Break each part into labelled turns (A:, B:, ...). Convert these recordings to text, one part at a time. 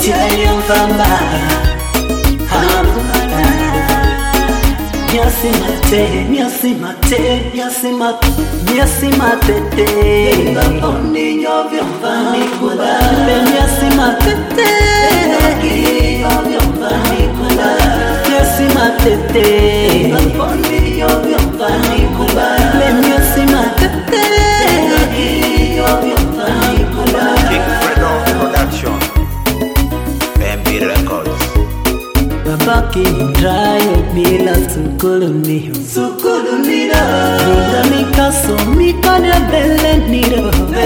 A: Tialia mfamba Hamala Miasi matete Ngaponi yovyo mfani kula Miasi matete Yovyo mfani kula Miasi matete Ngaponi yovyo mfani kula Miasi matete Yovyo mfani kula
B: King Freedom Production MB Records
A: Babaki ndrayo bila sukuluni Nida mikaso mikada bele nido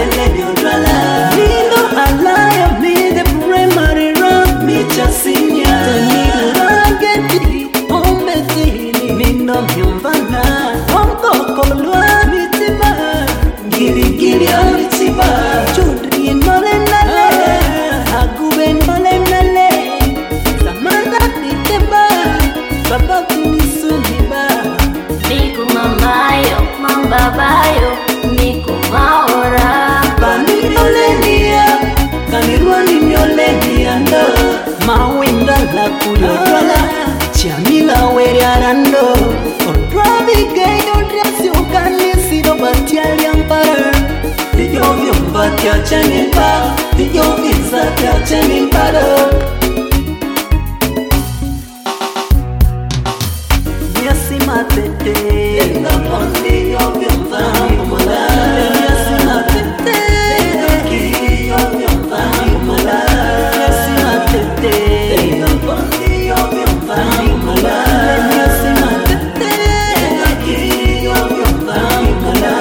A: Nido alaya mide primary rock Micha sinya Tanido rangeti ombetini Mindo myumbana Ongo kolwa mitiba Giri amitiba Chudri mole nale Agube mole nale Samanda titeba Baba tunisuniba
C: Miku mamayo, mambabayo, miku maora
A: Bani olenia Kanirwani myolenia ndo Mawinda la kuyodwala Chamila weri arando Odwabi gayo dresi ukanisi do batiali ampara Diyo vyomba tia chanimba Diyo visa tia chanimbaro Miasi matete Ngaponi yovyo mfani kumula Miasi matete Yovyo mfani kumula Miasi matete Ngaponi yovyo mfani kumula Miasi matete Yovyo mfani kumula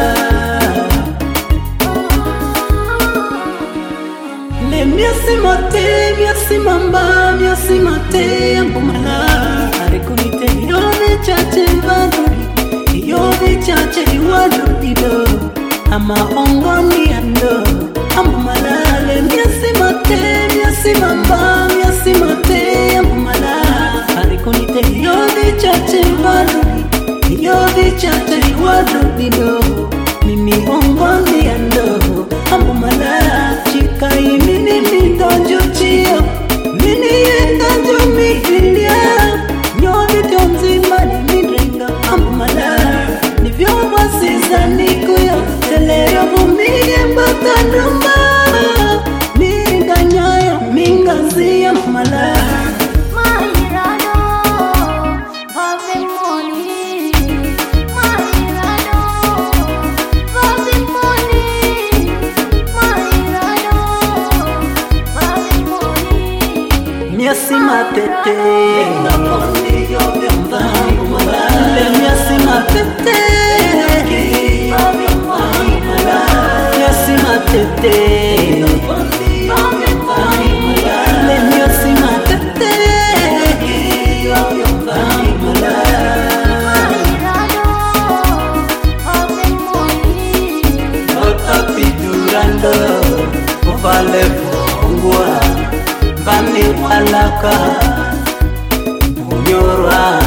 A: Miasi mamba Miasi mate Ambumala Arikunite Yove chache vaduri Yove chache wadurido Ama ongoni ando Ambumalale Miasi mamba Miasi mate Ambumala Arikunite Yove chache vaduri Yove chache wadurido Mimi ongoni ando Ambumala Chikai mini mindonjo chio Mini yendanjo mifilia Nyovi tonzi mani midrenga Ambumala Nivyo mwasiza nikuyo Telero vumige mbatandrumba Minga nyayo mingazi Ambumala
C: Mahirado, having money Mahirado, having money Mahirado, having money
A: Miasi matete Ngaponi yovyo mfani kumala Miasi matete Yovyo mfani kumala Miasi matete Ngaponi yovyo mfani kumala Miasi matete Yovyo mfani kumala
C: Mahirado, having money
A: Kota pidurando Uvale fungua Bani walaka Unyorwa